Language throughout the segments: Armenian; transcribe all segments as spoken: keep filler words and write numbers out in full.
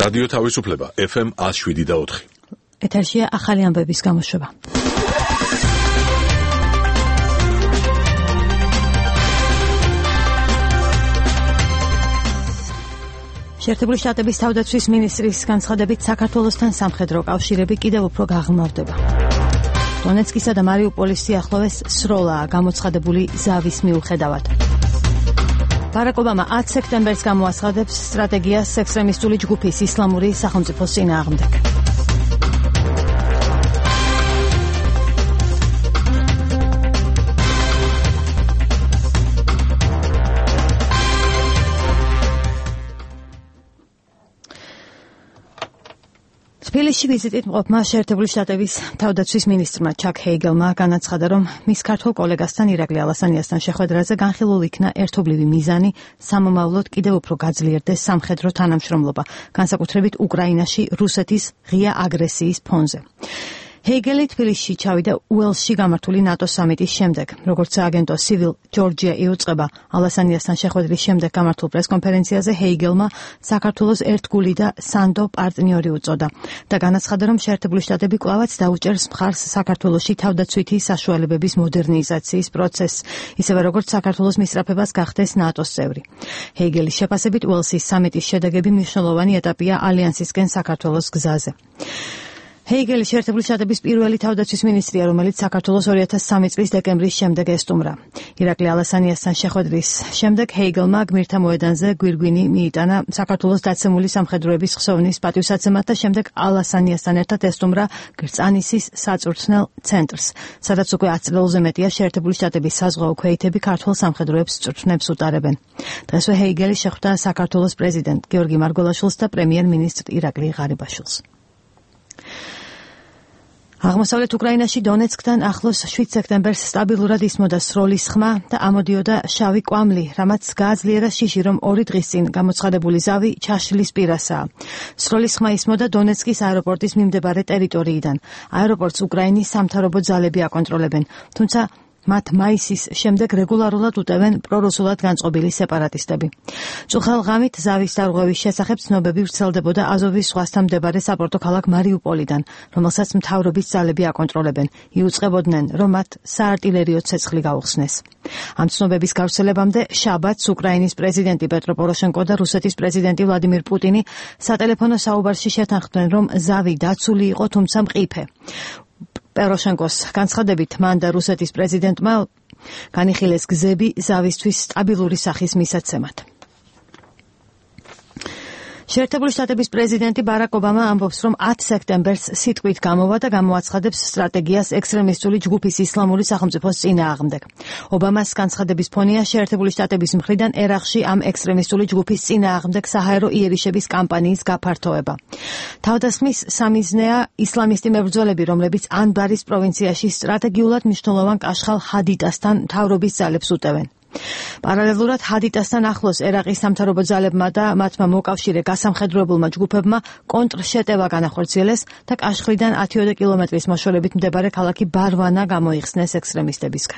რადიო თავისუფლება ეფ ემ one oh seven და four. ეთერშია ახალი ამბების გამოშვება. შეერთებული შტატების თავდაცვის მინისტრის განცხადებით საქართველოსთან სამხედრო კავშირები კიდევ უფრო გაღრმავდება. დონეცკისა და მარიუპოლის სიახლოვეს სროლაა გამოცხადებული ზავის მიუხედავად. ბარაკ ობამა ten სექტემბერს გამოაცხადებს სტრატეგიას ექსტრემისტული ჯგუფის ისლამური სახელმწიფოს წინააღმდეგ. თბილისში ვიზიტით მყოფმა შეერთებული შტატების თავდაცვის მინისტრმა ჩაკ ჰეიგელმა განაცხადა, რომ მის ქართველ კოლეგასთან ირაკლი ალასანიასთან შეხვედრაზე განხილულ იქნა ერთობლივი მიზანი სამომავლოდ კიდევ უფრო გაძლიერდეს სამხედრო თანამშრომლობა, განსაკუთრებით უკრაინაში რუსეთის ღია აგრესიის ფონზე. ჰეიგელი თბილისში ჩავიდა უელსში გამართული ნატოს სამიტის შემდეგ. როგორც სააგენტო Civil Georgia იუწყება, ალასანიასთან შეხვედრის შემდეგ გამართულ პრესკონფერენციაზე ჰეიგელმა საქართველოს ერთგული და სანდო პარტნიორი უწოდა და განაცხადა, რომ შეერთებული შტატები კვლავაც დაუჭერს მხარს საქართველოში თავდაცვითი საშუალებების მოდერნიზაციის პროცესს, ისევე როგორც საქართველოს მისწრაფებას გახდეს ნატოს წევრი. ჰეიგელის შეფასებით უელსის სამიტის შედეგები მნიშვნელოვანი ეტაპია ალიანსისკენ საქართველოს გზაზე. ჰეიგელი შეერთებული შტატების პირველი თავდაცვის მინისტრია, რომელიც საქართველოს two thousand three წლის დეკემბრის შემდეგ ესტუმრა. ირაკლი ალასანიასთან შეხვედრის შემდეგ ჰეიგელმა გმირთა მოედანზე გვირგვინი მიიტანა საქართველოს დაცემული სამხედროების ხსოვნის პატივსაცემად და შემდეგ ალასანიასთან ერთად ესტუმრა გრწანისის საწვრთნელ ცენტრს, სადაც უკვე ten წელზე მეტია შეერთებული შტატების საზღვაო ქვეითები ქართულ სამხედროებს წვრთნებს უტარებენ. დღესვე ჰეიგელი შეხვდა საქართველოს პრეზიდენტ გიორგი მარგველაშვილს და პრემიერ-მინისტრ ირაკლი ღარიბაშვილს. აღმოსავლეთ უკრაინაში დონეცკთან ახლოს seven სექტემბერს სტაბილურად ისმოდა სროლის ხმა და ამოდიოდა შავი კვამლი, რამაც გააძლიერა შიში, რომ ორი დღის წინ გამოცხადებული ზავი ჩაშლის პირასაა. სროლის ხმა ისმოდა დონეცკის აეროპორტის მიმდებარე ტერიტორიიდან. აეროპორტს უკრაინის სამთავრობო ძალები აკონტროლებენ, თუმცა მათ მაისის შემდეგ რეგულარულად უტევენ პრორუსულად განწყობილი სეპარატისტები. წუხელ ღამით ზავის დარღვევის შესახებ ცნობები ვრცელდებოდა აზოვის ზღვასთან მდებარე საპორტო ქალაქ მარიუპოლიდან, რომელსაც მთავრობის ძალები აკონტროლებენ. იუწყებოდნენ, რომ მათ საარტილერიო ცეცხლი გაუხსნეს. ამ ცნობების გავრცელებამდე შაბათს უკრაინის პრეზიდენტი პეტრო პოროშენკო და რუსეთის პრეზიდენტი ვლადიმირ პუტინი სატელეფონო საუბარში შეთანხმდნენ, რომ ზავი დაცული იყო, თუმცა მყიფე. პოროშენკოს განცხადებით, მან და რუსეთის პრეზიდენტმა განიხილეს გზები ზავისთვის სტაბილური სახის მისაცემად. შეერთებული შტატების პრეზიდენტი ბარაკ ობამა ამბობს, რომ ten სექტემბერს სიტყვით გამოვა და გამოაცხადებს სტრატეგიას ექსტრემისტული ჯგუფის ისლამური სახელმწიფოს წინააღმდეგ. ობამას განცხადების ფონია შეერთებული შტატების მხრიდან ერაყში ამ ექსტრემისტული ჯგუფის წინააღმდეგ საჰაერო იერიშების კამპანიის გაფართოება. თავდასხმის სამიზნეა ისლამისტი მებრძოლები, რომლებიც ანბარის პროვინციაში სტრატეგიულად მნიშვნელოვან კაშხალ ჰადიტასთან მთავრობის ძალებს უტევენ. პარალელურად ჰადიტასთან ახლოს ერაყის სამთავრობო ძალებმა და მათმა მოკავშირე გასამხედროებულმა ჯგუფებმა კონტრშეტევა განახორციელეს და კაშხლიდან ten კილომეტრის მოშორებით მდებარე ქალაქი ბარვანა გამოიხსნეს ექსტრემისტებისგან.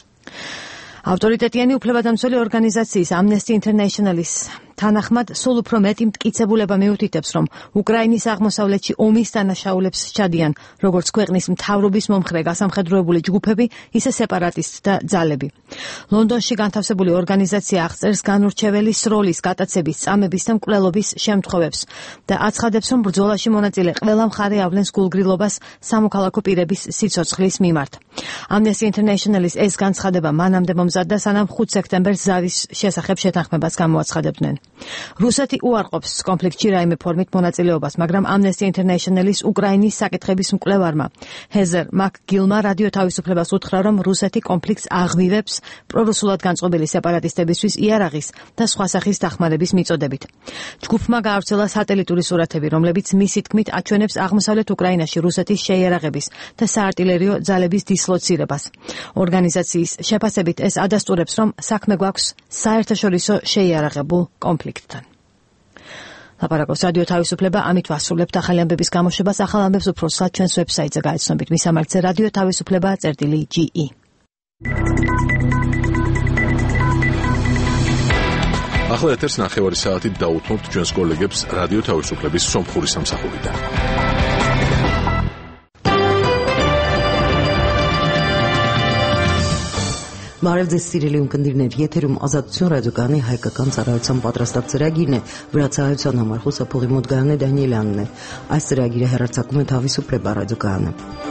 ავტორიტეტიანი უფლებადამცველი ორგანიზაციის Amnesty International-ის თანახმად სულ უფრო მეტი მტკიცებულება მიუთითებს, რომ უკრაინის აღმოსავლეთში ომის დანაშაულებს სჩადიან როგორც ქვეყნის მთავრობის მომხრე გასამხედროებული ჯგუფები, ისე სეპარატისტთა ძალები. ლონდონში განთავსებული ორგანიზაცია აღწერს განურჩეველი სროლის, გატაცების, წამების და მკვლელობის შემთხვევებს და აცხადებს, რომ ბრძოლაში მონაწილე ყველა მხარე ავლენს გულგრილობას სამოქალაქო პირების სიცოცხლის მიმართ. Amnesty International-ის ეს განცხადება მანამდე მომზადდა, სანამ five სექტემბერს ზავის შესახებ შეთანხმებას გამოაცხადებდნენ. რუსეთი უარყოფს კონფლიქტში რაიმე ფორმით მონაწილეობას, მაგრამ Amnesty International-ის უკრაინის საკითხების მკვლევარმა ჰეზერ მაკგილმა რადიო თავისუფლებას უთხრა, რომ რუსეთი კონფლიქტს აღვივებს პრორუსულად განწყობილი სეპარატისტებისთვის იარაღის და სხვა სახის დახმარების მიწოდებით. ჯგუფმა გაავრცელა სატელიტური სურათები, რომლებიც მისი თქმით აჩვენებს აღმოსავლეთ უკრაინაში რუსეთის შეიარაღების და საარტილერიო ძალების დისლოცირებას. ორგანიზაციის შეფასებით ეს ადასტურებს, რომ საქმე გვაქვს საერთაშორისო შეიარაღებულ კონფლიქტთან. ლაპარაკობს რადიო თავისუფლება, ამით ვასრულებთ ახალი ამბების გამოშვებას. ახალ ამბებს უფრო სად ჩვენს ვებსაიტზე გაიცნობით. მისამართზე რადიო თავისუფლება წერტილი ჯი ი. ახლა ეთერს ნახევარი საათით დაუთმობთ ჩვენს კოლეგებს რადიო თავისუფლების სომხური სამსახურიდან. Բարև սիրելի ունկնդիրներ, եթերում ազատություն ռադիոկայանի հայկական ծառայության պատրաստած ծրագիրն է, վրացահայության համար խոսափողի մոտ Գայանե Դանիելյանն է։ Այս ծրագիրը հեռարձակում է Თავისუფლება ռադիոկայանը։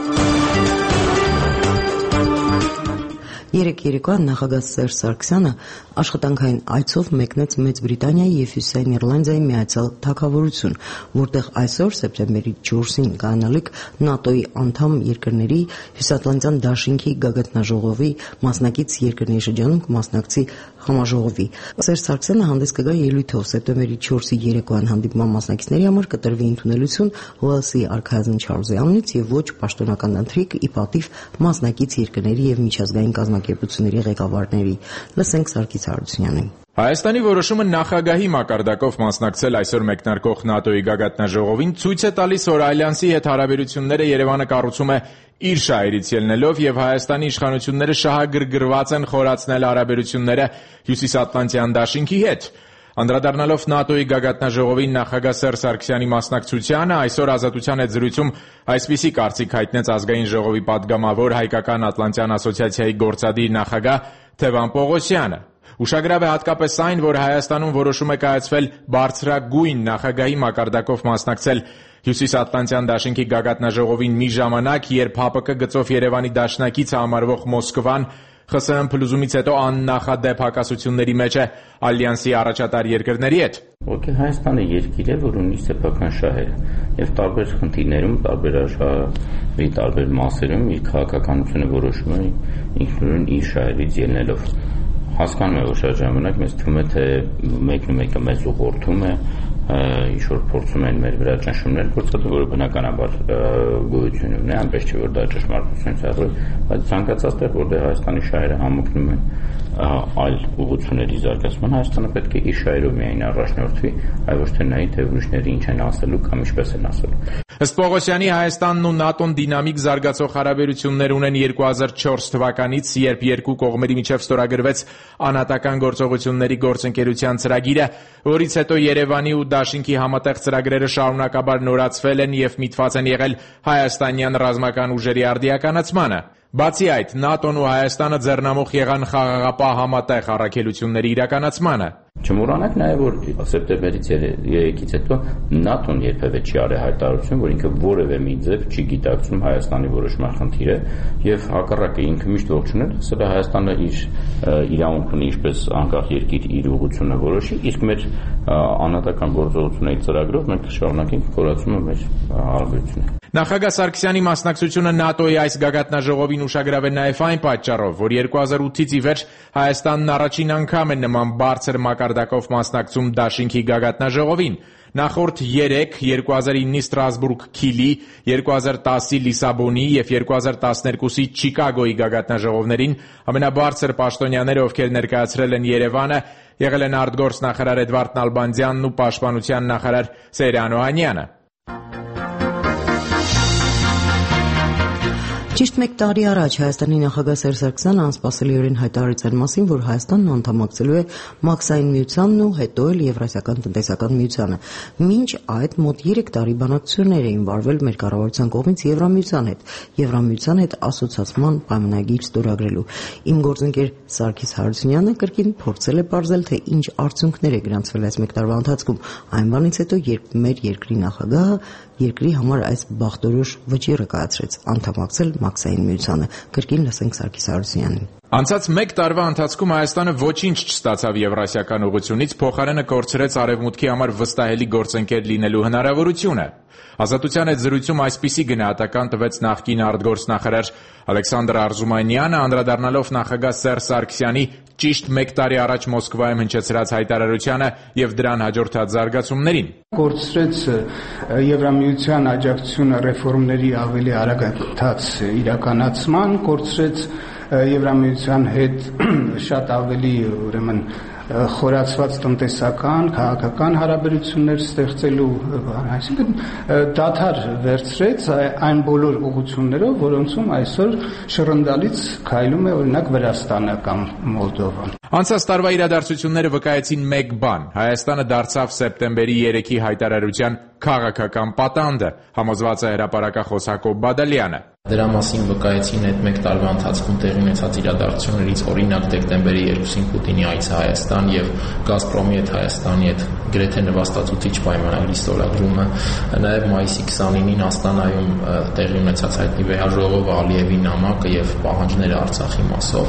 Երեք երեկոյան նախագահ Սերժ Սարգսյանը աշխատանքային այցով մեկնեց Մեծ Բրիտանիայի և Հյուսիսային Իռլանդիայի միացյալ թագավորություն, որտեղ այսօր սեպտեմբերի չորսին կայանալիք ՆԱՏՕ-ի անդամ երկրների Հյուսիսատլանտյան դաշինքի գագաթնաժողովի մասնակից երկրների շրջանում կմասնակցի համաժողովի։ Սերժ Սարգսյանը հանդես կգա ելույթով սեպտեմբերի չորսի երեկոյան հանդիպման մասնակիցների համար կտրվի ընդունելություն Ուելսի արքայազն Չարլզի անունից և ոչ պաշտոնական ընթրիք ի պատիվ մասնակից երկրների և միջազգային կազմակերպությունների ղեկավարների։ Լսենք Սարգիս Հարությունյանին։ Հայաստանի որոշումը նախագահի մակարդակով մասնակցել այսօր մեկնարկող ՆԱՏՕ-ի գագաթնաժողովին ցույց է տալիս, որ Ալյանսի հետ հարաբերությունները Երևանը կառուցում է իր շահերից ելնելով և Հայաստանի իշխանությունները շահագրգռված են խորացնել հարաբերությունները Հյուսիսատլանտյան դաշինքի հետ։ Անդրադառնալով ՆԱՏՕ-ի գագաթնաժողովին նախագահ Սերժ Սարգսյանի մասնակցությանը, այսօր Ազատության հետ զրույցում այսպիսի կարծիք հայտնեց Ազգային ժողովի պատգամավոր Հայկական Ատլանտյան ասոցիացիայի գործադիր նախագահ Թևան Պողոսյանը։ Ուշագրավ է հատկապես այն, որ Հայաստանում որոշում է կայացվել բարձրագույն նախագահի մակարդակով մասնակցել Հյուսիսատլանտյան դաշինքի գագաթնաժողովին մի ժամանակ, երբ ՀԱՊԿ գծով Երևանի դաշնակից համարվող Մոսկվան ԽՍՀՄ փլուզումից հետո աննախադեպ հակասությունների մեջ է Ալյանսի առաջատար երկրների հետ։ Ոգե Հայաստանը երկիր է, որ ունի սեփական շահեր եւ տարբեր խնդիրներում, տարբեր աշխարհի տարբեր մասերում իր քաղաքականությունը որոշում է ինքնուրույն իր շահերից ելնելով։ Հասկանում է, որ շատ ժամանակ մեզ թվում է, թե մեկն ու մեկը մեզ ուղղորդում է, ինչ-որ փորձում են մեր վրա ճնշումներ գործադրել, որը բնականաբար գոյություն ունի, այնպես չէ, որ դա ճշմարտությունից հեռու, բայց ցանկացած տեղ, որտեղ Հայաստանի շահերը համընկնում են այլ ուղղությունների զարգացման, Հայաստանը պետք է իր շահերով միայն առաջնորդվի, այլ ոչ թե նայի, թե ուրիշները ինչ են ասելու կամ ինչպես են ասելու։ Ըստ Պողոսյանի, Հայաստանն ու ՆԱՏՕ-ն դինամիկ զարգացող հարաբերություններ ունեն երկու հազար չորս թվականից, երբ երկու կողմերի միջև ստորագրվեց անհատական գործողությունների գործընկերության ծրագիրը, որից հետո Երևանի ու Դաշինքի համատեղ ծրագրերը շարունակաբար նորացվել են և միտված են եղել հայաստանյան ռազմական ուժերի արդիականացմանը։ Բացի այդ, ՆԱՏՕ-ն ու Հայաստանը ձեռնամուխ եղան խաղաղապահ համատեղ առաքելությունների իրականացմանը։ Չմոռանանք նաև, որ սեպտեմբերից երեքից հետո ՆԱՏՕ-ն երբևէ չի արել հայտարարություն, որ ինքը որևէ մի ձև չի գիտակցում Հայաստանի որոշման խնդիրը եւ հակառակը ինքը միշտ ողջունել, ասել է Հայաստանը իր իրավունք ունի ինչպես անկախ երկիր իր ուղղությունը որոշի, իսկ մեր անհատական գործողությունների ծրագրով մենք կշարունակենք խորացումը մեր հարաբերությունները։ Նախագահ Սարգսյանի մասնակցությունը ՆԱՏՕ-ի այս գագաթնաժողովին ուշագրավ է նաև այն պատճառով, որ երկու հազար ութից ի վեր Հայաստանն առաջին անգամ է նման բարձր մակարդակով մասնակցում Դաշինքի գագաթնաժողովին։ Նախորդ երեք, երկու հազար իննի Ստրասբուրգ Քիլի, երկու հազար տասի Լիսաբոնի և երկու հազար տասներկուսի Չիկագոյի գագաթնաժողովներին ամենաբարձր պաշտոնյաները, ովքեր ներկայացրել են Երևանը, եղել են արտգործնախարար Էդվարդ Նալբանդյանն ու պաշտպանության նախարար Սեյրան Օհանյանը։ Ճիշտ մեկ տարի առաջ Հայաստանի նախագահ Սերժ Սարգսյանը անսպասելիորեն հայտարարեց այն մասին, որ Հայաստանն անդամակցելու է Մաքսային միությանն ու հետո էլ Եվրասիական տնտեսական միությանը։ Մինչ այդ մոտ երեք տարի բանակցություններ էին վարվել մեր կառավարության կողմից Եվրամիության հետ, Եվրամիության հետ ասոցիացման պայմանագիր ստորագրելու։ Իմ գործընկեր Սարգիս Հարությունյանը կրկին փորձել է պարզել, թե ինչ արդյունքներ է գրանցվել այս մեկ տարվա ընթացքում, այն բանից հետո, երբ մեր երկրի նախագահը երկրի համար այս բախտորոշ վճիռը կայացրեց անդամակցել Մաքսային միությանը։ Կրկին լսենք Սարգիս Հարությունյանին։ Անցած մեկ տարվա ընթացքում Հայաստանը ոչինչ չստացավ Եվրասիական ուղղությունից, փոխարենը կորցրեց Արևմուտքի համար վստահելի գործընկեր լինելու հնարավորությունը։ Ազատության հետ զրույցում այսպիսի գնահատական տվեց նախկին արտգործնախարար Ալեքսանդր Արզումանյանը, անդրադառնալով նախագահ Սերժ Սարգսյանի ճիշտ մեկ տարի առաջ Մոսկվայում հնչեցրած հայտարարությանը և դրան հաջորդած զարգացումներին։ Կորցրեց Եվրամիության աջակցությունը ռեֆորմների ավելի արագընթաց իրականացման, կորցրեց Եվրամիության հետ շատ ավելի ուրեմն խորացված տնտեսական, քաղաքական հարաբերություններ ստեղծելու, այսինքն դադար վերցրեց այն բոլոր ուղղություններով, որոնցում այսօր շռնդալից քայլում է օրինակ Վրաստանը կամ Մոլդովան։ Անցած տարվա իրադարձությունները վկայեցին մեկ բան. Հայաստանը դարձավ սեպտեմբերի երեքի հայտարարության քաղաքական պատանդը, համոզված է հրապարակախոս Հակոբ Բադալյանը։ Դրա մասին վկայեցին այդ մեկ տարվա ընթացքում տեղի ունեցած իրադարձություններից, օրինակ դեկտեմբերի երկուսին Պուտինի այցը Հայաստան եւ Գազպրոմի հետ Հայաստանի հետ գրեթե նվաստացուցիչ պայմանագրի ստորագրումը, նաեւ մայիսի քսանինին Աստանայում տեղի ունեցած հայտնի վեհաժողովը, Ալիևի նամակը եւ պահանջները Արցախի մասով,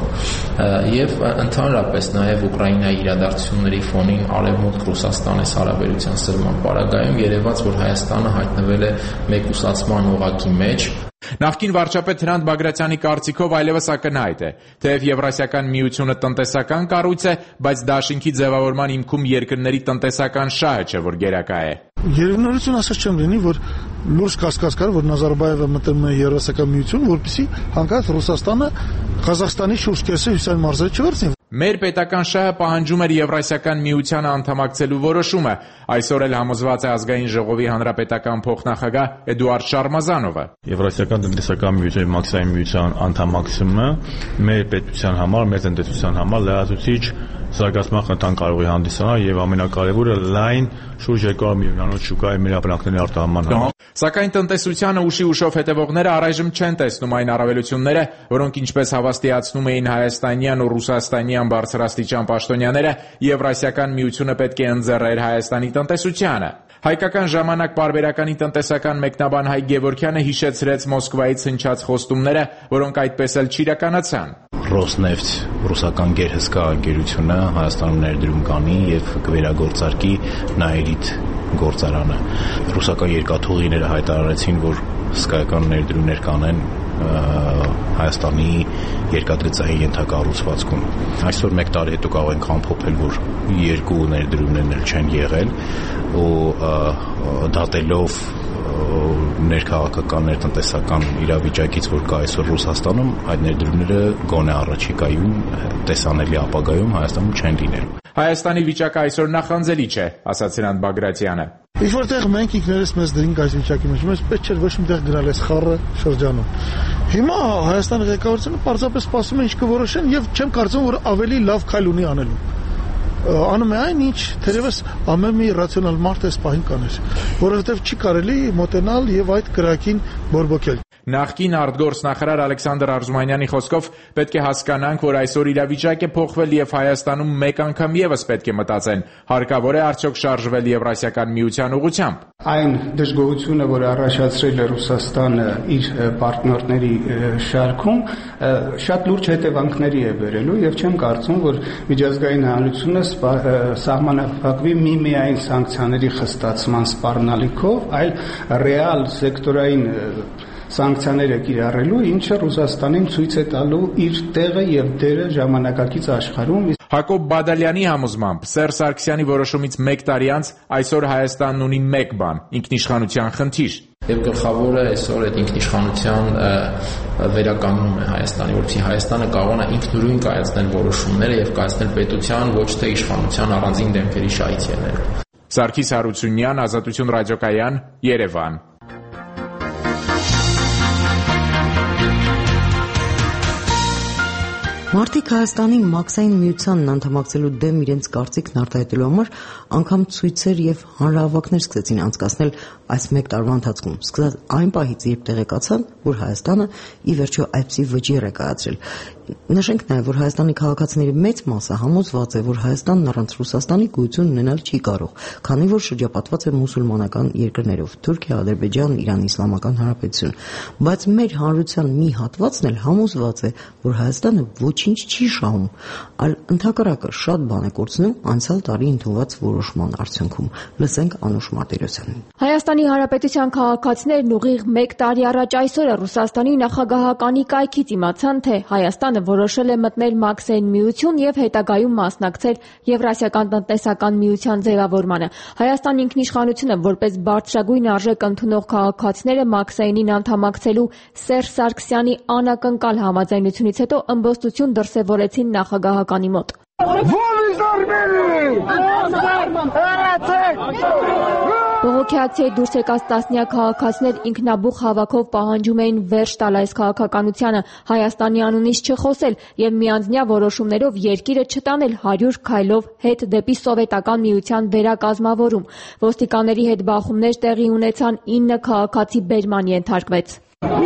եւ ընդհանրապես նաեւ Ուկրաինայի իրադարձությունների ֆոնին Արևմուտք-Ռուսաստանի հարաբերության սրման պարագայում երևաց, որ Հայաստանը հայտնվել է մեկուսացման օղակի մեջ։ Նախկին վարչապետ Հրանտ Բագրատյանի կարծիքով այլևս ակնհայտ է, թեև Եվրասիական միությունը տնտեսական կառույց է, բայց դաշինքի ձևավորման հիմքում երկրների տնտեսական շահը չէ, որ գերակա է։ Երևնորություն ասած չեմ լինի, որ լուրջ կասկած կար, որ Նազարբայևը մտնում է Եվրասիական միություն, որպեսզի հանկարծ Ռուսաստանը Ղազախստանի շուրջ կեսը հյուսային մարզերը չվերցնի։ Մեր պետական շահը պահանջում էր Եվրասիական միությանը անդամակցելու որոշումը, այսօր էլ համոզված է Ազգային ժողովի հանրապետական փոխնախագահ Էդուարդ Շարմազանովը։ Եվրասիական տնտեսական միության մաքսային միության անդամակցումը մեր պետության համար, մեր տնտեսության համար լրացուցիչ զարգացման խթան կարող է հանդիսանալ եւ ամենակարևորը լայն շուրջ երկու հարյուր միլիոնանոց շուկայի մեր ապրանքների արտահանման համար։ Սակայն տնտեսությանը ուշի ուշով հետևողները առայժմ չեն տեսնում այն առավելությունները, որոնք ինչպես հավաստիացնում էին հայաստանյան ու ռուսաստանյան բարձրաստիճան պաշտոնյաները, Եվրասիական միությունը պետք է ընձեռեր Հայաստանի տնտեսությանը։ Հայկական ժամանակ պարբերականի տնտեսական մեկնաբան Հայկ Գևորգյանը հիշեցրեց Մոսկվայից հնչած խոստումները, որոնք այդպես էլ չիրականացան։ Ռոսնեֆթ ռուսական գերհսկա ընկերությունը Հայաստանում ներդրում կանի եւ կվերագործարկի Նաիրիթ գործարանը։ Ռուսական երկաթուղիները հայտարարեցին, որ հսկայական ներդրումներ կանեն Հայաստանի երկաթգծային ենթակառուցվածքում։ Այսօր մեկ տարի հետո կարող ենք ամփոփել, որ երկու ներդրումներն էլ չեն եղել ու դատելով ներքաղաքական, ներտնտեսական իրավիճակից, որ կա այսօր Ռուսաստանում, այդ ներդրումները գոնե առաջիկայում տեսանելի ապագայում Հայաստանում չեն լինելու։ Հայաստանի վիճակը այսօր նախանձելի չէ, ասաց Հրանտ Բագրատյանը։ Ինչ որտեղ մենք ինքներս մեզ դրինք այս վիճակի մեջ, մեզ պետք չէր ոչ միտեղ գնալ այս խառը շրջանում։ Հիմա Հայաստանի ղեկավարությունը պարզապես սպասում է ինչ կորոշեն եւ չեմ կարծում, որ ավելի լավ քայլ ունի անելու։ Անում է այն, ինչ թերևս ամեն մի ռացիոնալ մարդ այս պահին կաներ, որովհետև չի կարելի մոտենալ եւ այդ կրակին բորբոքել։ Նախկին արտգործնախարար Ալեքսանդր Արզումանյանի խոսքով պետք է հասկանանք, որ այսօր իրավիճակ է փոխվել եւ Հայաստանում մեկ անգամ եւս պետք է մտածեն, հարկավոր է արդյոք շարժվել Եվրասիական միության ուղղությամբ։ Այն դժգոհությունը, որ առաջացրել է Ռուսաստանը իր պարտներների շարքում, շատ լուրջ հետևանքների է բերելու եւ չեմ կարծում, որ միջազգային հանրությունը սահմանափակվի միմիայն սանկցիաների խստացման սպառնալիքով, այլ ռեալ սեկտորային սանկցիաները կիրառելու, ինչը Ռուսաստանին ցույց է տալու իր տեղը եւ դերը ժամանակակից աշխարհում։ Հակոբ Բադալյանի համոզմամբ Սերժ Սարգսյանի որոշումից մեկ տարի անց այսօր Հայաստանն ունի մեկ բան՝ ինքնիշխանության խնդիր։ Եվ գլխավորը այսօր այդ ինքնիշխանության վերականգնում է Հայաստանի, որովհետեւ Հայաստանը կարող է ինքնուրույն կայացնել որոշումները եւ կայացնել պետության, ոչ թե իշխանության առանձին դեմքերի շահից ելնելով։ Սարգիս Հարությունյան, Ազատություն ռադիոկայան, Երևան։ Մարդիկ Հայաստանի մաքսային միությանն անդամակցելու դեմ իրենց կարծիքն արտահայտելու համար անգամ ցույցեր եւ հանրահավաքներ սկսեցին անցկացնել այս մեկ տարվա ընթացքում, սկսած այն պահից, երբ տեղեկացան, որ Հայաստանը ի վերջո այդպիսի վճիռ է կայացրել։ Նշենք նաև, որ Հայաստանի քաղաքացիների մեծ մասը համոզված է, որ Հայաստանն առանց Ռուսաստանի գոյություն ունենալ չի կարող, քանի որ շրջապատված է մուսուլմանական երկրներով՝ Թուրքիա, Ադրբեջան, Իրան Իսլամական Հանրապետություն։ Բայց մեր հանրության մի հատվածն էլ համոզված է, որ Հայաստանը ոչինչ չի շահում, այլ ընդհակառակը շատ բան է կորցնում անցյալ տարի ընդունված որոշման արդյունքում։ Լսենք Անուշ Մարտիրոսյանին։ Հայաստանի Հանրապետության քաղաքացիներն ուղիղ մեկ տարի առաջ այսօր Ռուսաստանի նախագահականի կայքից իմացան, թե Հայաստանը որոշել է մտնել մաքսային միություն եւ հետագայում մասնակցել Եվրասիական տնտեսական միության ձևավորմանը։ Հայաստանի ինքնիշխանությունը որպես բարձրագույն արժեք ընդունող քաղաքացիները մաքսայինին անդամակցելու Սերժ Սարգսյանի անակնկալ համաձայնությունից հետո ըմբոստություն դրսևորեցին նախագահականի մոտ։ Որից Բողոքի ակցիայի դուրս եկած տասնյակ քաղաքացիներ ինքնաբուխ հավաքով պահանջում էին վերջ տալ այս քաղաքականությանը, Հայաստանի անունից չխոսել եւ միանձնյա որոշումներով երկիրը չտանել հարյուր քայլով հետ դեպի սովետական միության վերակազմավորում։ Ոստիկանների հետ բախումներ տեղի ունեցան, ինը քաղաքացի բերման ենթարկվեց։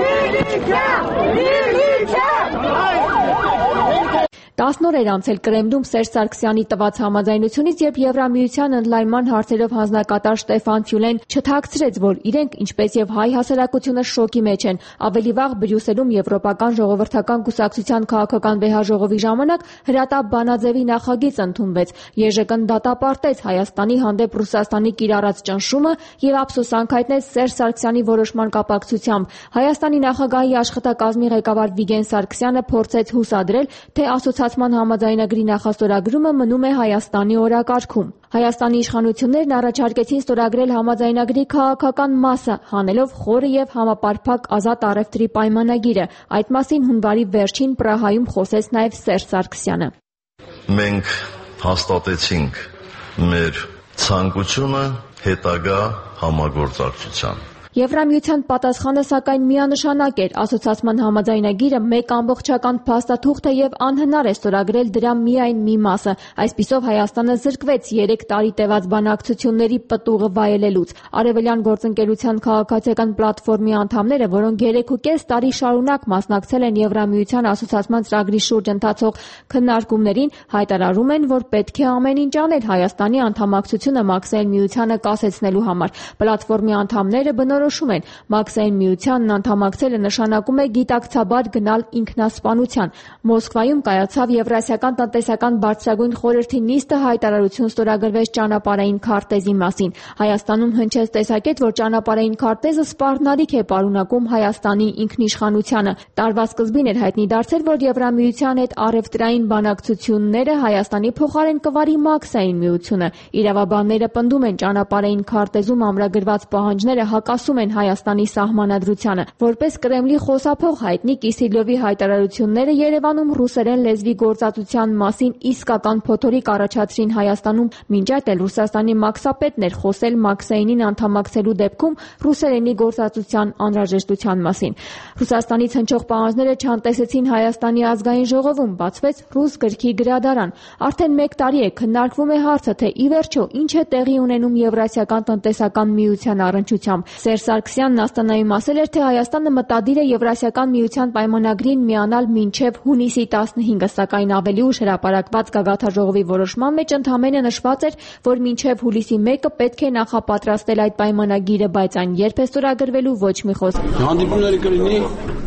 Տասն օր էր անցել Կրեմլում Սերժ Սարգսյանի տված համաձայնությունից, երբ Եվրամիության ընդլայնման հարցերով հանձնակատար Ստեֆան Ֆյուլեն չթաքցրեց, որ իրենք, ինչպես եւ հայ հասարակությունը, շոկի մեջ են։ Ավելի վաղ Բրյուսելում Եվրոպական ժողովրդական կուսակցության քաղաքական վեհաժողովի ժամանակ հրատապ բանաձևի նախագիծ ընդունվեց։ ԵԺԿ-ն դատապարտեց Հայաստանի հանդեպ Ռուսաստանի կիրառած ճնշումը եւ ափսոսանք հայտնեց Սերժ Սարգսյանի որոշման կապակցությամբ։ Հայաստանի նախագահի աշխատակազմի ղեկավար Վիգեն Սարգսյանը փորձեց հուսադրել, թե ասոցիացիան համաձայնագրի նախաստորագրումը մնում է Հայաստանի օրակարգում։ Հայաստանի իշխանություններն առաջարկեցին ստորագրել համաձայնագրի քաղաքական մասը, հանելով խորը եւ համապարփակ ազատ առևտրի պայմանագիրը։ Այդ մասին հունվարի վերջին Պրահայում խոսեց նաեւ Սերժ Սարգսյանը։ Մենք հաստատեցինք մեր ցանկությունը հետագա համագործակցության։ Եվրամիության պատասխանը սակայն միանշանակ էր։ Ասոցիացիան համաձայնագիրը մեկ ամբողջական փաստաթուղթ է եւ անհնար է ստորագրել դրա միայն մի մասը։ Այսպիսով Հայաստանը զրկվեց երեք տարի տևած բանակցությունների պտուղը վայելելուց։ Արևելյան գործընկերության քաղաքացիական պլատֆորմի անդամները, որոնք երեք ու կես տարի շարունակ մասնակցել են Եվրամիության ասոցիացիան ծրագրի շուրջ ընթացող քննարկումներին, հայտարարում են, որ պետք է ամեն ինչ անել Հայաստանի անդամակցությունը Մաքսային միությանը կասեցնելու համար։ Պլատֆորմի անդամները բնորոշում են, Մաքսային միությանն անդամակցելը նշանակում է գիտակցաբար գնալ ինքնասպանության։ Մոսկվայում կայացավ Եվրասիական տնտեսական բարձրագույն խորհրդի նիստը, հայտարարություն ստորագրվեց ճանապարհային քարտեզի մասին։ Հայաստանում հնչեց տեսակետ, որ ճանապարհային քարտեզը սպառնալիք է պարունակում Հայաստանի ինքնիշխանությանը։ Տարվա սկզբին էր հայտնի դարձել, որ Եվրամիության հետ առևտրային բանակցությունները Հայաստանի փոխարեն կվարի Մաքսային միությունը։ Իրավաբանները պնդում են, ճանապարհային քարտեզում ամրագրված պահանջները հակասում են Հայաստանի սահմանադրությանը։ Որպես Կրեմլի խոսափող հայտնի Կիսիլյովի հայտարարությունները Երևանում ռուսերեն լեզվի գործածության մասին իսկական փոթորիկ առաջացրին Հայաստանում, մինչ այդ էլ Ռուսաստանի մաքսապետն էր խոսել Մաքսայինին անդամակցելու դեպքում ռուսերենի գործածության անհրաժեշտության մասին։ Ռուսաստանից հնչող պահանջները չանտեսեցին Հայաստանի ազգային ժողովում, բացվեց ռուս գրքի գրադարան։ Արդեն մեկ տարի է քննարկվում է հարցը, թե ի վերջո ինչ է տեղի ունենում Եվրասիական տնտեսական միության առընչությամբ։ Սերժ Սարգսյանն Աստանայում ասել էր, թե Հայաստանը մտադիր է Եվրասիական միության պայմանագրին միանալ մինչև հունիսի տասնհինգը, սակայն ավելի ուշ հրապարակված գագաթնաժողովի որոշման մեջ ընդհանրապես նշված էր, որ մինչև հուլիսի մեկը պետք է նախապատրաստել այդ պայմանագիրը, բայց այն երբ է ստորագրվելու ոչ մի խոսք։ Հանդիպումները կլինի,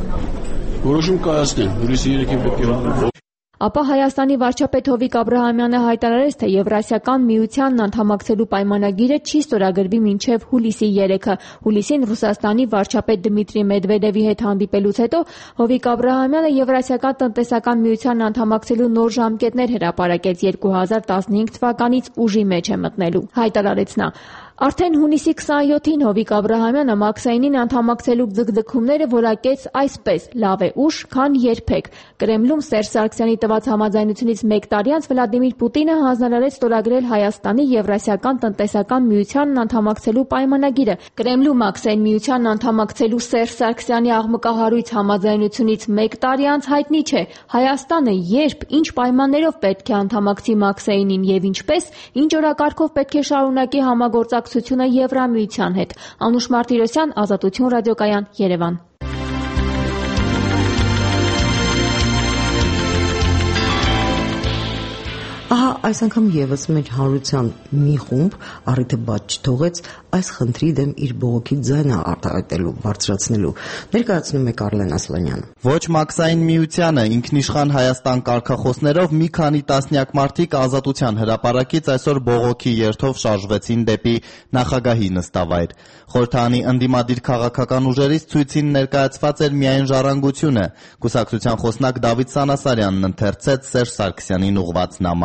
որոշում կայացնեն, հուլիսի երեքին պետք է։ Ապա Հայաստանի վարչապետ Հովիկ Աբրահամյանը հայտարարեց, թե Եվրասիական միությանն անդամակցելու պայմանագիրը չի ստորագրվի մինչև հուլիսի երեքը։ Հուլիսին Ռուսաստանի վարչապետ Դմիտրի Մեդվեդևի հետ հանդիպելուց հետո Հովիկ Աբրահամյանը Եվրասիական տնտեսական միությանն անդամակցելու նոր ժամկետներ հրապարակեց, երկու հազար տասնհինգ թվականից ուժի մեջ է մտնելու, հայտարարեց նա։ Արդեն հունիսի քսանյոթին Հովիկ Աբրահամյանը Մաքսայինին անդամակցելու ձգձգումները որակեց այսպես. լավ է ուշ, քան երբեք։ Կրեմլում Սերժ Սարգսյանի տված համաձայնությունից մեկ տարի անց Վլադիմիր Պուտինը հանձնարարեց ստորագրել Հայաստանի Եվրասիական տնտեսական միությանն անդամակցելու պայմանագիրը։ Կրեմլում Մաքսային միությանն անդամակցելու Սերժ Սարգսյանի աղմկահարույց համաձայնությունից մեկ տարի անց հայտնի չէ Հայաստանը երբ, ինչ պայմաններով պետք է անդամակցի Մաքսայինին եւ ինչպես, ինչ օրակարգով պետք է շարունակի համագործակցությունը Եվրամիության հետ։ Անուշ Մարտիրոսյան, Ազատություն ռադիոկայան, Երևան։ Ահա այս անգամ եւս մեր հարության մի խումբ առիթը բաց չթողեց այս խնդրի դեմ իր բողոքի ձայնը արտահայտելու, բարձրացնելու։ Ներկայացնում է Կարլեն Ասլանյանը։ Ոչ Մաքսային միությանը ինքնիշխան Հայաստան կարգախոսներով մի քանի տասնյակ մարդիկ Ազատության հրապարակից այսօր բողոքի երթով շարժվեցին դեպի նախագահի նստավայր։ Խորհրդանի ընդդիմադիր քաղաքական ուժերից ցույցին ներկայացված էր միայն ժառանգությունը։ Կուսակցության խոսնակ Դավիթ Սանասարյանն ընթերցեց Սերժ Սարգսյանին ուղղված նամակը։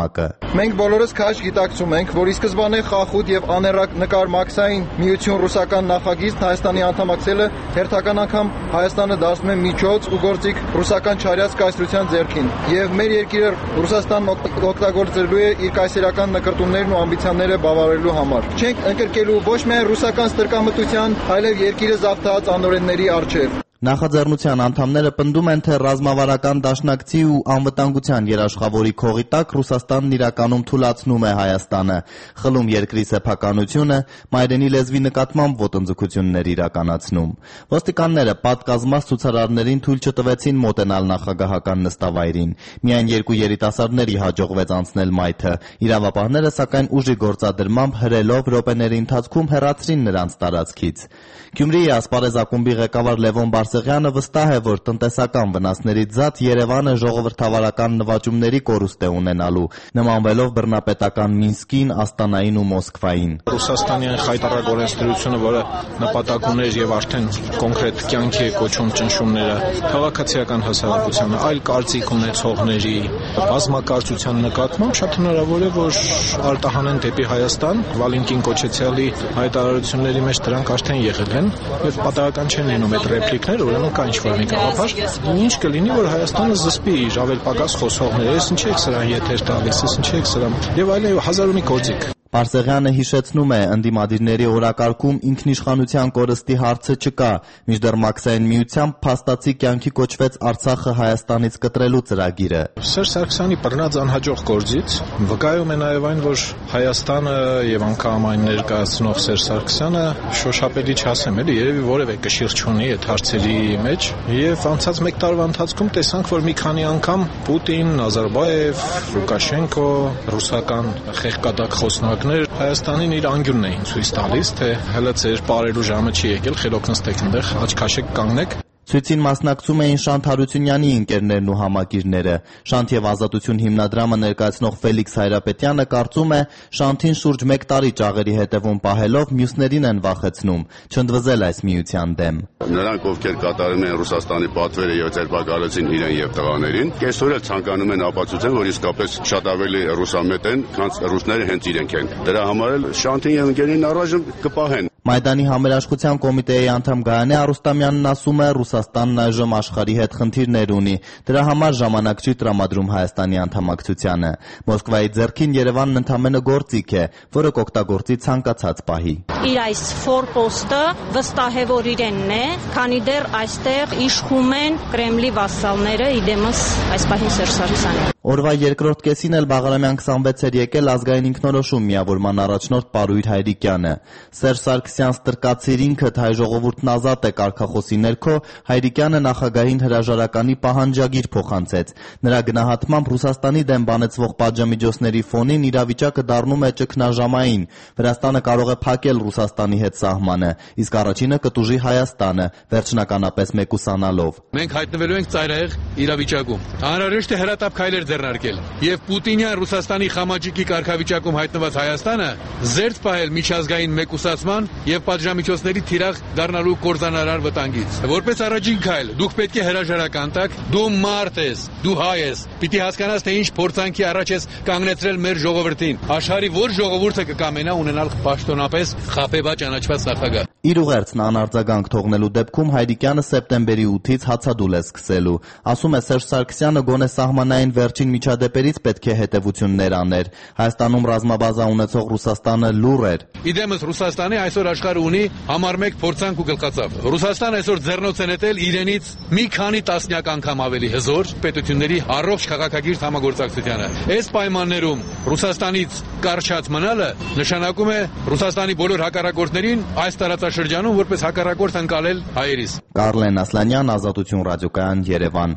Մենք բոլորս քաջ գիտակցում ենք, որ ի սկզբանե խախուտ եւ աներկնկար մաքսային միություն ռուսական նախագիծն Հայաստանի անդամակցելը հերթական անգամ Հայաստանը դարձնում է միջոց ու գործիք ռուսական չարյաց կայսրության ձեռքին եւ մեր երկիրը Ռուսաստանն օգտագործելու է իր կայսերական նկարտումներն ու ամբիցիաները բավարարելու համար։ Չենք ընկրկելու ոչ միայն ռուսական ստրկամտության, այլև երկիրը զավթած անօրենների առջև։ Նախաձեռնության անդամները պնդում են, թե ռազմավարական դաշնակցի ու անվտանգության երաշխավորի քողի տակ Ռուսաստանն իրականում թուլացնում է Հայաստանը, խլում երկրի սեփականությունը, մայրենի լեզվի նկատմամբ ոտնձգություններ իրականացնում։ Ոստիկանները պատկազմած ցուցարարներին թույլ չտվեցին մոտենալ նախագահական նստավայրին։ Միայն երկու երիտասարդների հաջողվեց անցնել մայթը։ Իրավապահները, սակայն, ուժի գործադրմամբ հրելով րոպեների ընթացքում հեռացրին նրանց տարածքից։ Գյումրիի ասպարեզ ակումբի ղեկավար Լևոն Բարսեղյանը վստահ է, որ տնտեսական վնասներից զատ Երևանը ժողովրդավարական նվաճումների կորուստ է ունենալու, նմանվելով բռնապետական Մինսկին, Աստանային ու Մոսկվային։ Ռուսաստանի այն խայտառակ օրենսդրությունը, որը նպատակ ուներ եւ արդեն կոնկրետ կյանքի է կոչում ճնշումները քաղաքացիական հասարակությանը, այլ կարծիք ունեցողների, բազմակարծության նկատմամբ շատ հնարավոր է, որ արտահանեն դեպի Հայաստան, Վալենտին Կոչեցյալի հայտարարությունների մեջ դրանք արդեն եղել են եւ պատահական չեն լինում այդ ռեպլիկներ, ուրեմն կա ինչ-որ մի գաղափար, ինչ կլինի, որ Հայաստանը զսպի իր ավել պակաս խոսողները, ես ինչ եք սրան եթեր տալիս, ես ինչ եք սրան եւ այլն հազար ու մի գործիք։ Բարսեղյանը հիշեցնում է, ընդդիմադիրների օրակարգում ինքնիշխանության կորստի հարցը չկա, մինչդեռ մաքսային միությամբ փաստացի կյանքի կոչվեց Արցախը Հայաստանից կտրելու ծրագիրը։ Սերժ Սարգսյանի բռնած անհաջող գործից վկայում է նաև այն, որ Հայաստանը եւ անգամ այն ներկայացնող Սերժ Սարգսյանը շոշափելի չասեմ, էլի երևի որևէ կշիռ չունի այդ հարցերի մեջ եւ անցած մեկ տարվա ընթացքում տեսանք, որ մի քանի անգամ Պուտին, Նազարբաև, Լուկաշենկո, ռուսական խեղկատակ խոսնակ Հայաստանին իր անգյուրն էին ցույց տալիս, թե հələ ձեր բարելու ժամը չի եկել, խելոք նստեք այնտեղ, աչք քաշեք, կանգնեք։ Ցույցին մասնակցում էին Շանթ Հարությունյանի ընկերներն ու համակիրները։ Շանթ եւ Ազատություն հիմնադրամը ներկայացնող Ֆելիքս Հայրապետյանը կարծում է, Շանթին շուրջ մեկ տարի ճաղերի հետևում պահելով մյուսներին են վախեցնում, չընդվզել այս միության դեմ։ Նրանք, ովքեր կատարում են Ռուսաստանի պատվերը եւ ձերբակալեցին իրեն եւ տղաներին, կեսօր էլ ցանկանում են ապացուցեն, որ իսկապես շատ ավելի ռուսամետ են, քան ռուսները հենց իրենք են։ Դրա համար էլ Շանթին եւ ընկերներին առայժմ կպահեն։ Մայդանի համերաշխության կոմիտեի անդամ Գայանե Արուստամյանն ասում է, Ռուսաստանն այժմ աշխարհի հետ խնդիրներ ունի, դրա համար ժամանակ չի տրամադրում Հայաստանի անդամակցությանը։ Մոսկվայի ձեռքին Երևանն ընդամենը գործիք է, որը կօգտագործի ցանկացած պահի։ Իր այս ֆորպոստը վստահ է, որ իրենն է, քանի դեռ այստեղ իշխում են Կրեմլի վասալները, իդեմս այս պահին Սերժ Սարգսյանին։ Օրվա երկրորդ կեսին էլ Բաղրամյան քսանվեց էր եկել ազգային ինքնորոշում միավորման առաջնորդ Պարույր Հայրիկյանը։ Սերժ Սարգսյան ստրկացիր ինքդ հայ ժողովուրդն ազատ է կարգախոսի ներքո Հայրիկյանը նախագահին հրաժարականի պահանջագիր փոխանցեց։ Նրա գնահատմամբ Ռուսաստանի դեմ բանեցվող պատժամիջոցների ֆոնին իրավիճակը դառնում է ճգնաժամային։ Վրաստանը կարող է փակել Ռուսաստանի հետ սահմանը, իսկ առաջինը կտուժի Հայաստանը, վերջնականապես մեկուսանալով։ Մենք հայտնվելու ենք ծայրահեղ իրավիճակում։ Անհրաժեշտ է հրատապ քայլեր ձեռնարկել եւ Պուտինյան Ռուսաստանի խամաճիկի կարգավիճակում հայտնված Հայաստանը զերծ պահել միջազգային մեկուսացման եւ պատժամիջոցների թիրախ դառնալու կորզանարար վտանգից։ Որպես առաջին քայլ դուք պետք է հրաժարական տաք, դու մարդ ես, դու հայ ես, պիտի հասկանաս, թե ինչ փորձանքի առաջ ես կանգնեցրել մեր ժողովրդին։ Աշխարհի որ ժողովուրդը կկամենա ունենալ պաշտոնապես խաբեբա ճանաչված նախագահ։ Իր ուղերձն անարձագանք թողնելու դեպքում Հայրիկյանը սեպտեմբերի ութից հացադուլ է սկսելու։ Ասում է Սերժ Սարգսյանը գոնե սահմանային վերջին միջադեպերից պետք է հետևություններ աներ։ Հայաստանում ռազմաբազա ունեցող Ռուսաստանը լուռ էր։ Իդեմս Ռուսաստանի այսօր աշխարհը ունի համար մեկ փորձանք ու գլխացավ։ Ռուսաստանը այսօր ձեռնոց է նետել իրենից մի քանի տասնյակ անգամ ավելի հզոր պետությունների առողջ քաղաքագիր համագործակցությանը։ Այս պայմաններում Ռուսաստանից կարճած մնալը նշանակում է Ռուսաստանի բոլոր հակառակորդներին այս տարածաշրջանում որպես հակառակորդ ընկալել հայերիս։ Կարլեն Ասլանյան, Ազատություն ռադիոկայան, Երևան։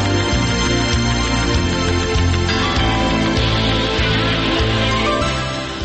Դե իսկ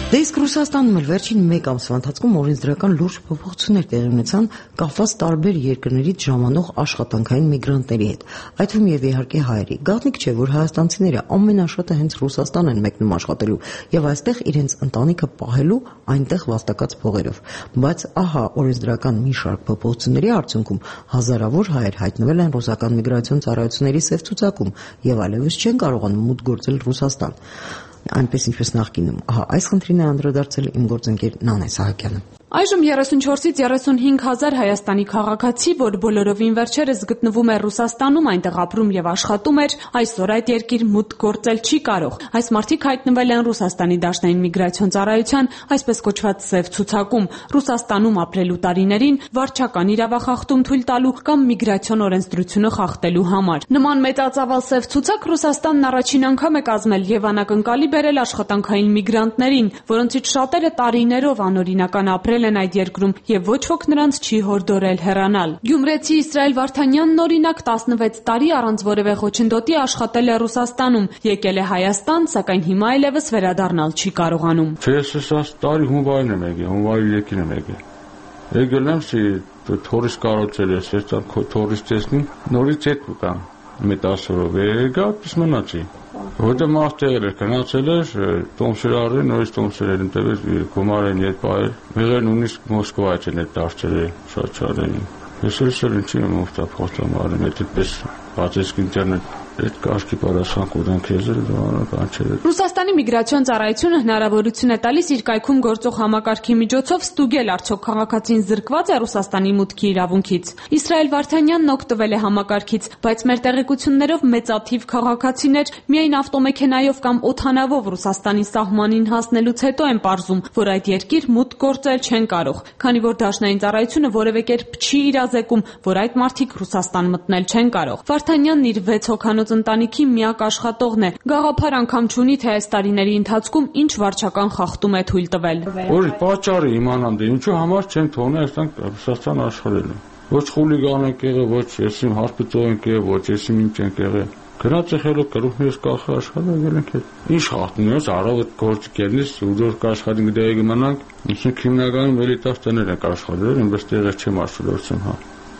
Ռուսաստանում էլ վերջին մեկ ամսվա ընթացքում օրենսդրական լուրջ փոփոխություններ տեղի ունեցան կապված տարբեր երկրներից ժամանող աշխատանքային միգրանտների հետ, այդ թվում եւ իհարկե հայերի։ Գաղտնիք չէ, որ հայաստանցիները ամենաշատը հենց Ռուսաստան են մեկնում աշխատելու եւ այստեղ իրենց ընտանիքը պահելու այնտեղ վաստակած փողերով։ Բայց ահա օրենսդրական մի շարք փոփոխությունների արդյունքում հազարավոր հայեր հայտնվել են ռուսական միգրացիոն ծառայությունների սև ցուցակում եւ այլևս չեն կարողանում մուտք գործել Ռուսաստան, այնպես ինչպես նախկինում։ Ահա այս խնդրին է անդրադարձել իմ գործընկեր Նանե Սահակյանը։ Այժմ երեսունչորսից երեսունհինգ հազար Հայաստանի քաղաքացի, որ բոլորովին վերջերս գտնվում է Ռուսաստանում, այնտեղ ապրում եւ աշխատում էր, այսօր այդ երկիր մուտք գործել չի կարող։ Այս մարդիկ հայտնվել են Ռուսաստանի Դաշնային միգրացիոն ծառայության, այսպես կոչված սև ցուցակում, Ռուսաստանում ապրելու տարիներին վարչական իրավախախտում թույլ տալու կամ միգրացիոն օրենսդրությունը խախտելու համար։ Նման մեծածավալ սև ցուցակ Ռուսաստանն առաջին անգամ է կազմել եւ անակնկալի բերել աշխատանքային միգրանտներին, որոնցից շատերը տարիներով անօրինական ապրել են այդ երկրում եւ ոչ ոք նրանց չի հորդորել հեռանալ։ Գյումրեցի Իսրայել Վարդանյանն օրինակ տասնվեց տարի առանց որևէ խոչընդոտի աշխատել է Ռուսաստանում, եկել է Հայաստան, սակայն հիմա այլևս վերադառնալ չի կարողանում։ Չես տարի հունվարին եմ եկել, հունվարի երկին եմ եկել։ Եկել եմ սի թորից կարոցել ես, ես թորից տեսնի, նորից հետ կան մետասորով, եկա պիս մնացի։ Որտե մաստեղել էր, գնացել էր, տոմսեր առել, նորից տոմսեր էր ընտևեց, գումար են ետ պահել, մեղեր նույնիսկ Մոսկվայից են հետ դարձել է, շատ շատ են։ Ես էլ սել ինչի եմ ուստապ խոստամ արեմ, հետ պես բացեցք ինտերնետ, այդ կաշկի պարասան կուդան քեզել, կանչել է։ Ռուսաստանի միգրացիոն ծառայությունը հնարավորություն է տալիս իր կայքում գործող համակարգի միջոցով ստուգել արդյոք քաղաքացին զրկված է Ռուսաստանի մուտքի իրավունքից։ Իսրայել Վարդանյանն օգտվել է համակարգից, բայց մեր տեղեկություններով մեծաթիվ քաղաքացիներ միայն ավտոմեքենայով կամ օդանավով Ռուսաստանի սահմանին հասնելուց հետո են պարզում, որ այդ երկիր մուտք գործել չեն կարող, քանի որ Դաշնային ծառայությունը որևէ կերպ չի իրազեկում, որ այդ մարդիկ Ռուսաստան մտնել չեն կարող։ Վարդանյանն իր վեց հոգանոց ընտանիքի միակ աշխատողն է։ Գաղափար անգամ չունի, թե այս տարիների ընթացքում ինչ վարչական խախտում է թույլ տվել։ Որ պատճառը իմանամ, դե ինչու համար չեմ թողնել այստեղ Ռուսաստան աշխատելու։ Ոչ խուլիգան ենք եղել, ոչ եսիմ հարբծող ենք եղել, ոչ եսիմ ինչ ենք եղել։ Գնաց եղելով կրուխներս կախը աշխատել ելենք հետ։ Ինչ խախտում ես, առավոտ գործ կերնից ուժոր կաշխատին գդեի գմանանք, ինքն քիմնական վելիտաստներ ենք աշխատել, ինպես տեղեր չեմ աշխատում, հա։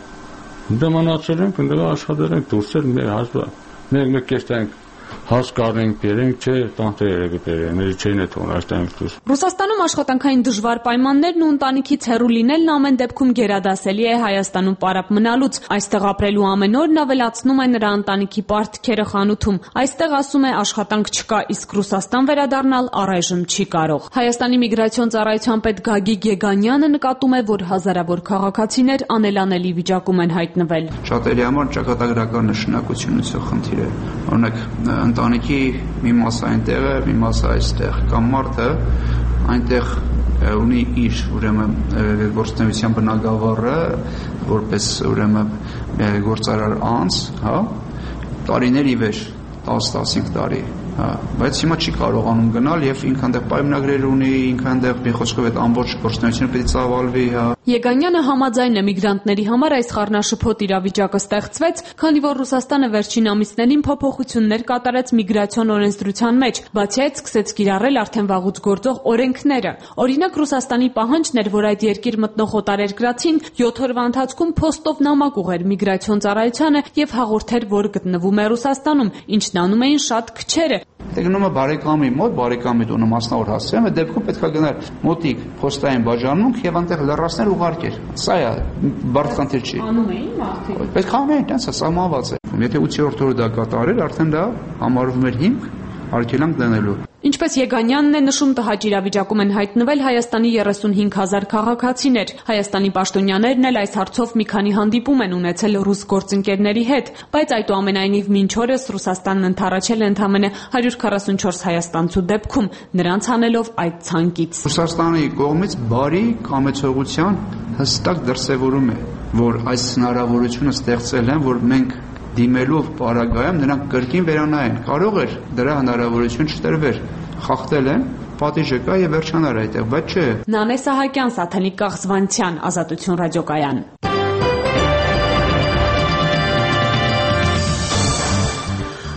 Դե մնացել ենք, ընդդեմ աշխատել ենք, դուրսել մեր հազվա։ Մենք մեկ կեստենք հաց կարնենք բերենք, չէ, տանտերը գտերեն, ելի չեն է թողն այստեղ դուրս։ Ռուսաստանում աշխատանքային դժվար պայմաններն ու ընտանիքից հեռու լինելն ամեն դեպքում գերադասելի է Հայաստանում պարապ մնալուց։ Այստեղ ապրելու ամեն օրն ավելացնում է նրա ընտանիքի պարտքերը խանութում։ Այստեղ ասում է աշխատանք չկա, իսկ Ռուսաստան վերադառնալ առայժմ չի կարող։ Հայաստանի միգրացիոն ծառայության պետ Գագիկ Եգանյանը նկատում է, որ հազարավոր քաղաքացիներ անելանելի վիճակում են հայտնվել։ Շատերի համար ճակատագրական նշանակություն ունեցող խնդիր է։ Օրինակ ընտանիքի մի մասը այնտեղ է, մի մասը այստեղ, կամ մարդը այնտեղ ունի իր ուրեմն գործունեության բնագավառը, որպես ուրեմն գործարար անձ, հա, տարիներ ի վեր, տասը-տասնհինգ տարի, հա, բայց հիմա չի կարողանում գնալ եւ ինքն այնտեղ պայմանագրեր ունի, ինքն այնտեղ մի խոսքով այդ ամբողջ գործունեությունը պետք է ծավալվի, հա։ Եգանյանը համաձայն է միգրանտների համար այս խառնաշփոթ իրավիճակը ստեղծվեց, քանի որ Ռուսաստանը վերջին ամիսներին փոփոխություններ կատարեց միգրացիոն օրենսդրության մեջ, բացի այդ սկսեց կիրառել արդեն վաղուց գործող օրենքները։ Օրինակ Ռուսաստանի պահանջն էր, որ այդ երկիր մտնող օտարերկրացին յոթ օրվա ընթացքում փոստով նամակ ուղղեր միգրացիոն ծառայությանը եւ հաղորդեր, որ գտնվում է Ռուսաստանում, ինչն անում էին շատ քչերը։ Դե գնում է բարեկամի մոտ, բարեկամի տունը մասնավոր հասցրեմ, այդ դեպքում պետք է գնալ մոտիկ փոստային բաժանմունք եւ այնտեղ լրացնել ուղարկել։ Սա է բարդ խնդիր չի։ Անում էին մարդիկ։ Պետք է անեն, տենց է սահմանված է։ Եթե ութերորդ օրը դա կատարել, արդեն դա համարվում էր հիմք արգելանք դնելու։ Ինչպես Եգանյանն է նշում, տհաճ իրավիճակում են հայտնվել Հայաստանի երեսունհինգ հազար քաղաքացիներ։ Հայաստանի պաշտոնյաներն էլ այս հարցով մի քանի հանդիպում են ունեցել ռուս գործընկերների հետ, բայց այդուամենայնիվ մինչ օրս Ռուսաստանն ընդառաջել է ընդամենը հարյուր քառասունչորս հայաստանցու դեպքում, նրանց հանելով այդ ցանկից։ Ռուսաստանի կողմից բարի կամեցողության հստակ դրսևորում է, որ այս հնարավորությունը ստեղծել են, որ մենք դիմելով պարագայում նրանք կրկին վերանային։ Կարող էր դրա հնարավորություն չտրվել։ Խախտել են, պատիժը կա եւ վերջանար այդտեղ, բայց չէ։ Նանե Սահակյան, Սաթենիկ Կաղզվանցյան, Ազատություն ռադիոկայան։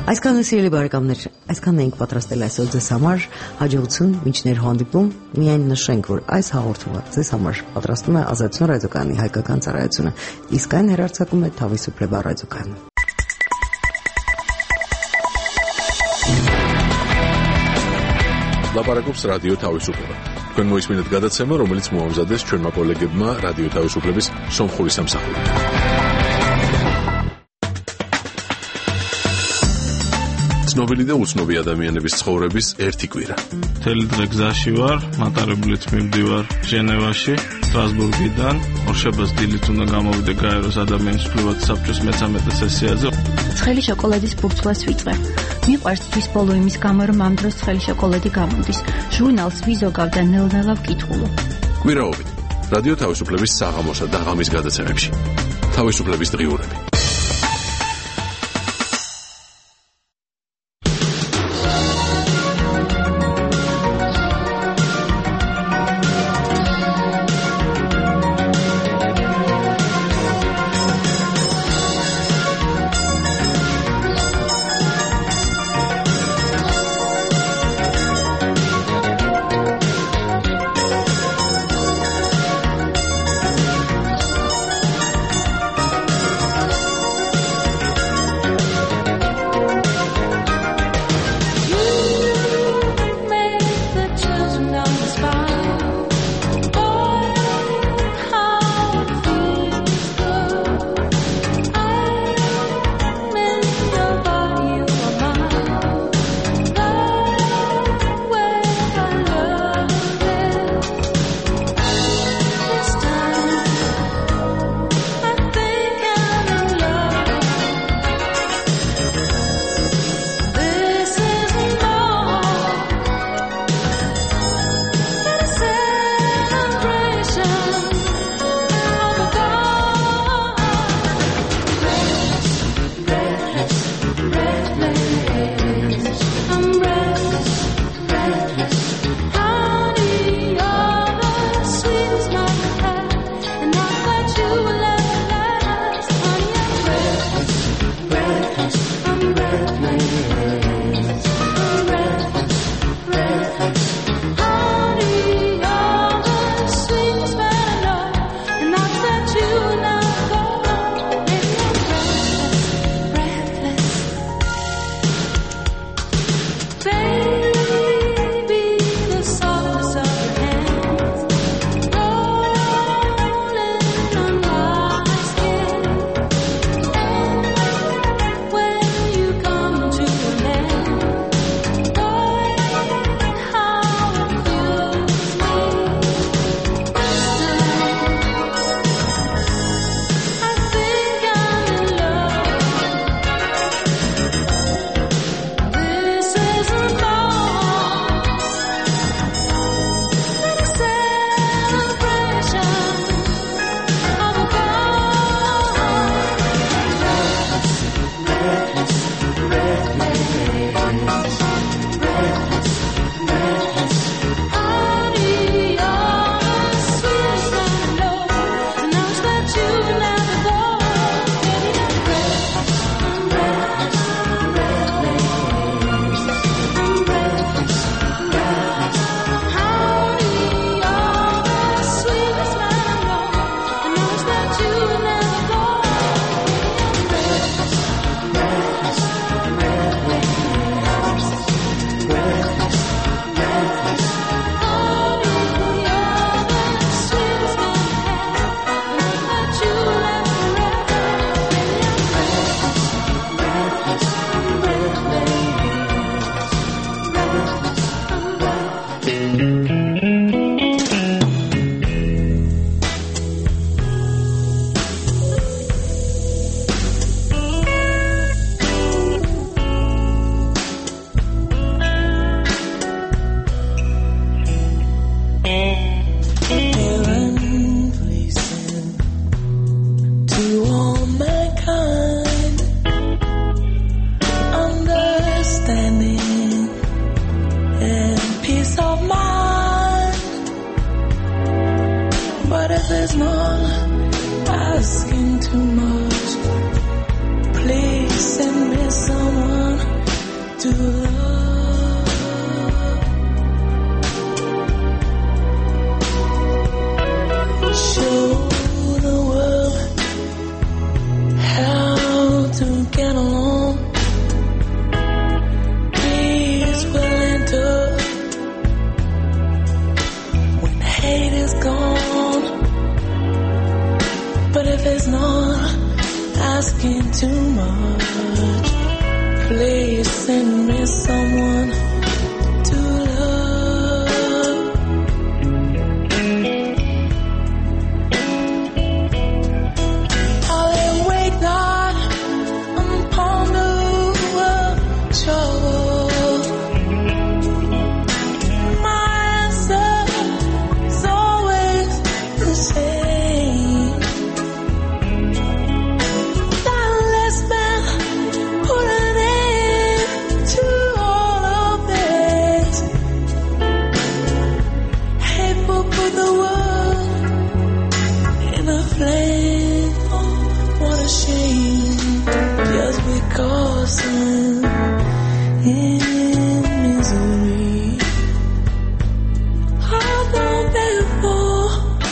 Այսքանը սիրելի բարեկամներ, այսքանն էինք պատրաստել այսօր ձեզ համար, հաջողություն մինչներ հանդիպում, միայն նշենք, որ այս հաղորդումը ձեզ համար պատրաստում է Ազատություն ռադիոկայանի հայկական ծառայությունը, իսկ այն հեռարձակում է Թավիսուպլեբա ռադիոկայանը։ Լապարակոպս ռադիո Թավիսուպլեբա։ Քննույս մինուտ գադացեմը, რომელიც մոհամզադես չորմա կոլեգեբմա ռադիո Թավիսուպլեբիս Սոմխուրի Սամսախուրի։ Ცნობილი და უცნობი ადამიანების ცხოვრების ერთი კვირა. მთელი დღე გზაში ვარ, მატარებლით მივდივარ ჟენევაში, სტრასბურგიდან, ორშაბათს დილით უნდა გამოვიდე გაეროს ადამიანის უფლებათა საბჭოს მეთორმეტე სესიაზე. ცხელი შოკოლადის ბურთულას ვიწყე. მიყვარს თვის ბოლო იმის გამო, რომ ამ დროს ცხელი შოკოლადი გამოდის. ჟურნალს ვიზოგავ და ნელ-ნელა ვკითხულობ. კვირაობით რადიო თავისუფლების საღამოსა და ღამის გადაცემებში. თავისუფლების დღიურები. there's none asking too much. Please send me someone too much. Please send me someone to love. I'll lay awake night and ponder trouble. My answer is always the same. That last man put an end to all of this. Hateful put the world in a flame. Oh, what a shame. Just because I'm in misery, I don't beg for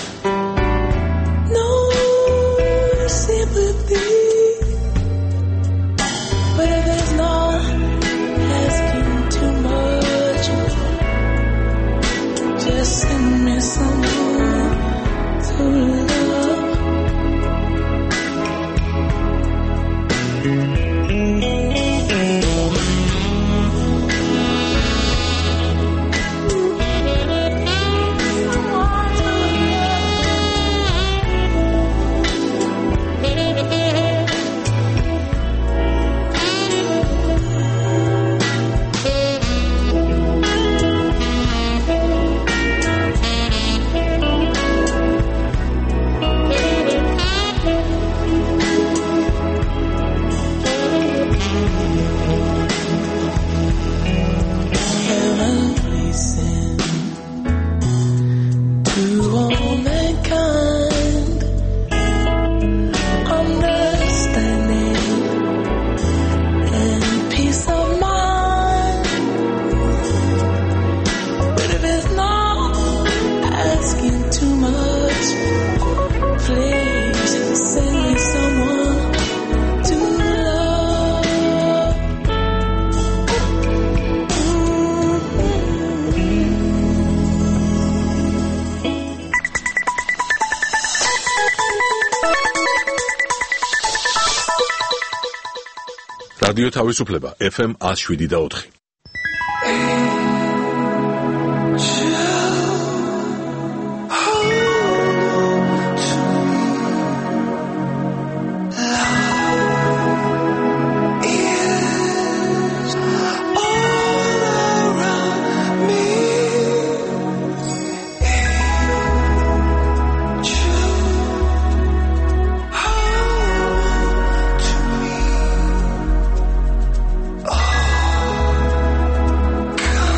no sympathy. But if it's not asking too much, just send me someone to love. Heaven listen to all mankind, understanding and peace of mind. But if it's not asking too much, please send me someone to love. რადიო თავისუფლება ეფ ემ one oh seven და four. Come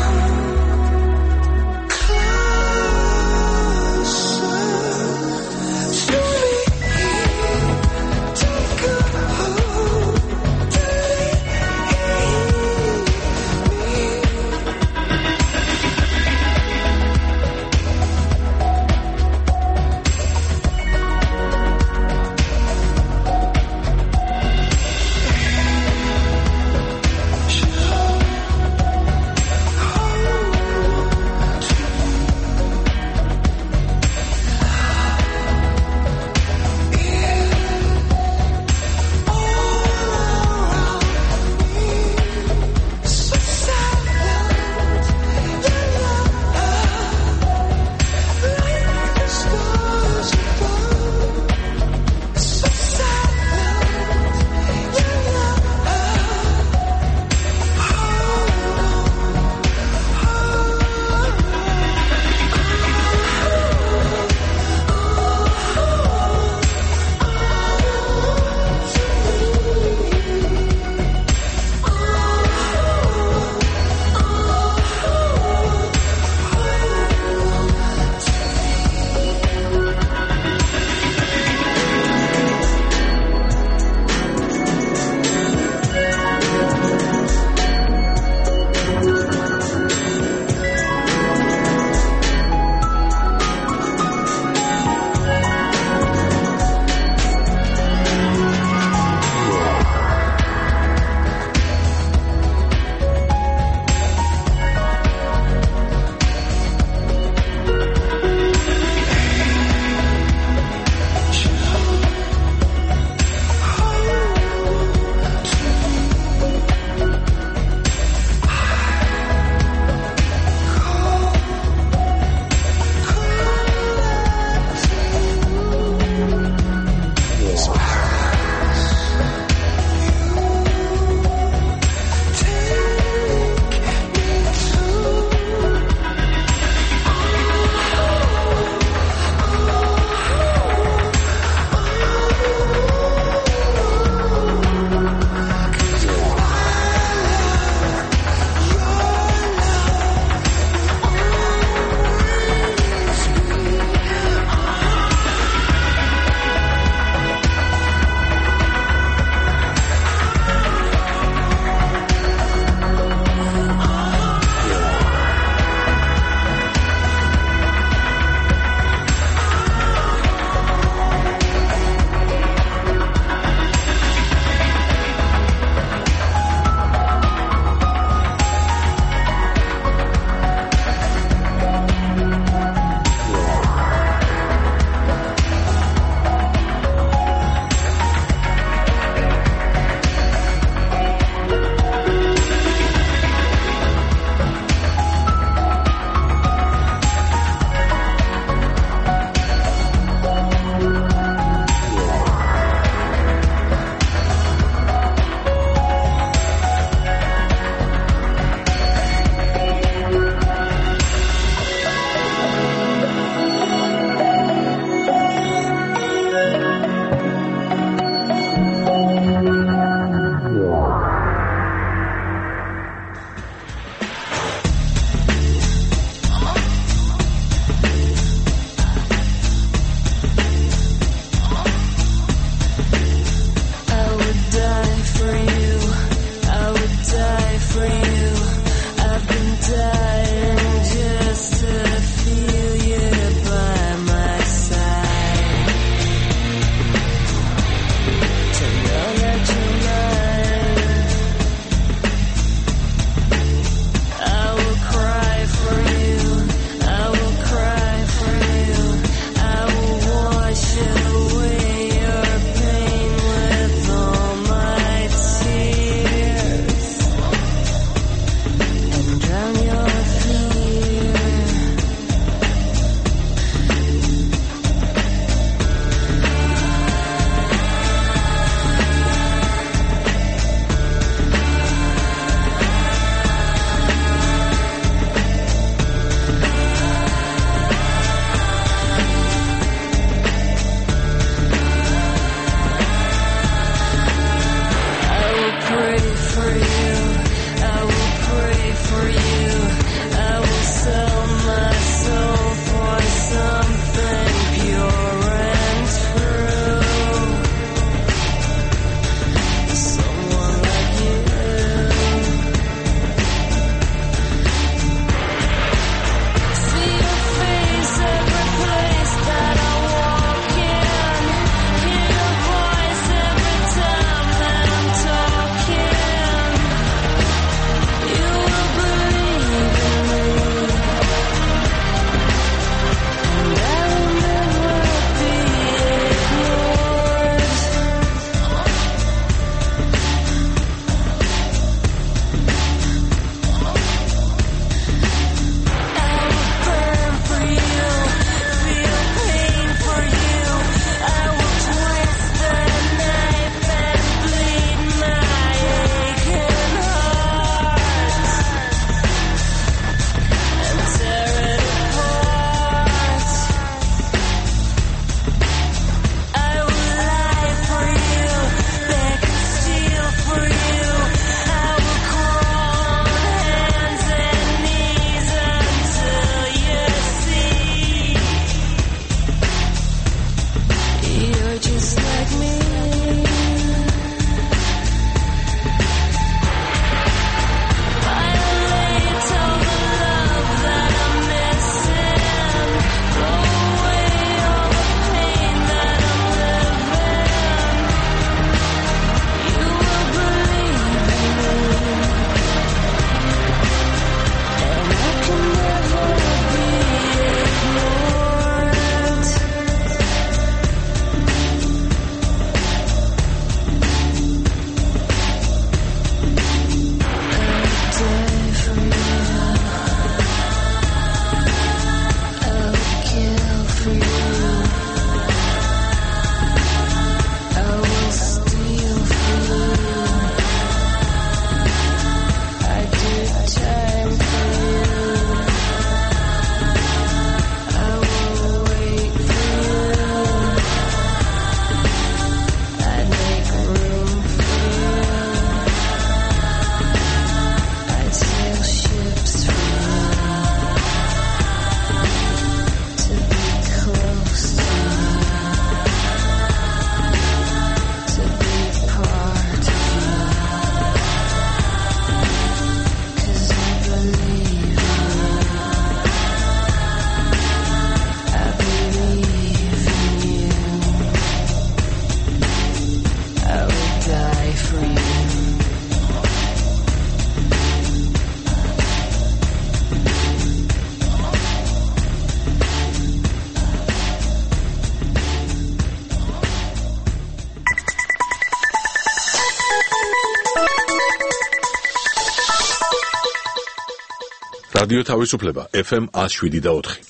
რადიო თავისუფლება ეფ ემ one oh seven და four.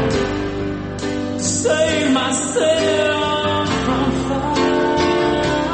Save myself from fire.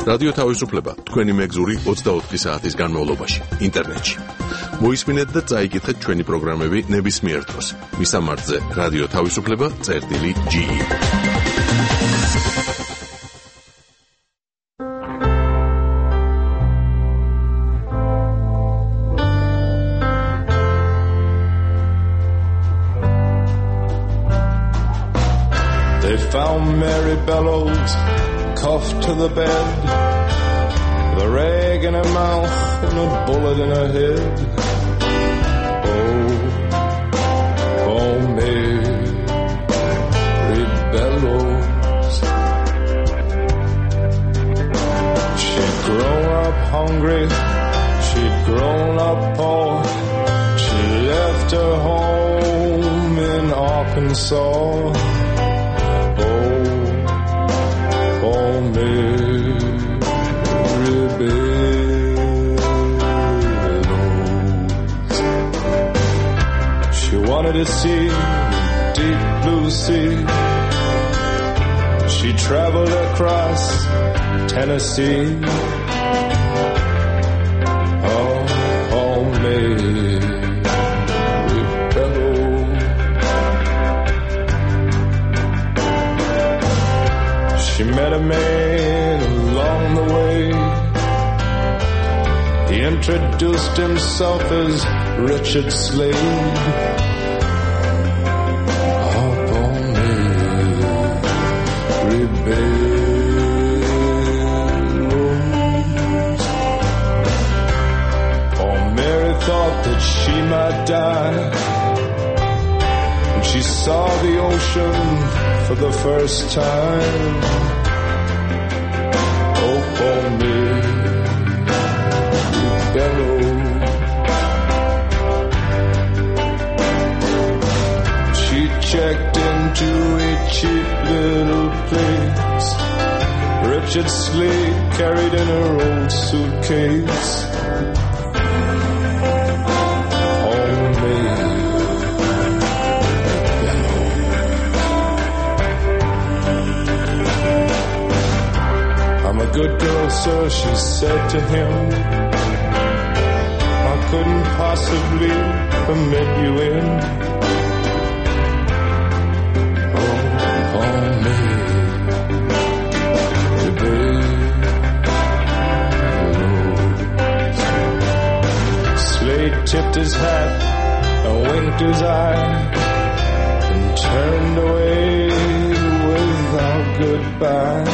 რადიო თავისუფლება თქვენი მეგზური ოცდაოთხი საათის განმავლობაში ინტერნეტში. მოისმინეთ და წაიკითხეთ ჩვენი პროგრამები ნებისმიერ დროს. მისამართზე რადიო თავისუფლება წერტილი ჯი ი. They found Mary Bellows cuffed to the bed, with a rag in her mouth and a bullet in her head. Oh, oh, Mary Bellows. She'd grown up hungry, she'd grown up poor. She left her home in Arkansas. She wanted to see the deep blue sea. She traveled across Tennessee. Oh, oh, Mary Bellows. She met a man along the way. He introduced himself as Richard Slade. Oh, oh, Mary Bellows. Oh, Mary thought that she might die when she saw the ocean for the first time. Oh, oh, Mary Bellows. She checked into a cheap little place. Richard Slade carried in her old suitcase. Oh, Mary Bellows. I'm a good girl, sir, she said to him. I couldn't possibly permit you in. Oh, oh, Mary Bellows. Slade tipped his hat and winked his eye and turned away without goodbye.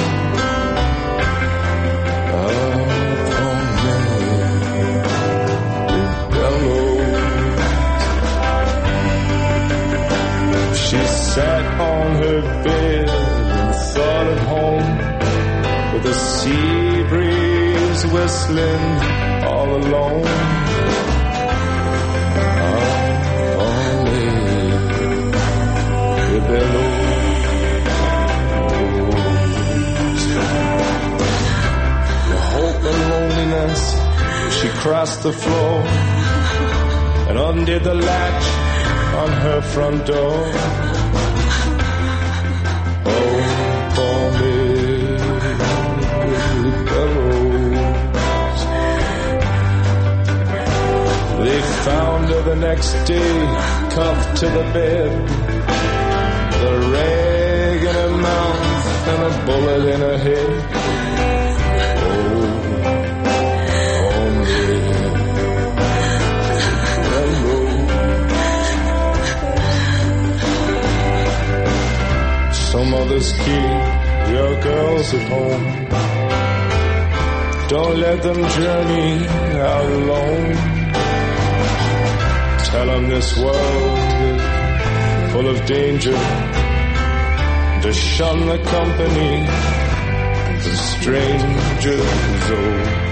She sat on her bed and thought of home, with the sea breeze whistling all alone. Oh, oh, Mary Bellows. The hope and loneliness, she crossed the floor and undid the latch on her front door. Oh, poor Mary Bellows. They found her the next day, cuffed to the bed, the rag in her mouth and a bullet in her head. Some others keep your girls at home. Don't let them journey out alone. Tell them this world is full of danger. To shun the company of strangers. Oh,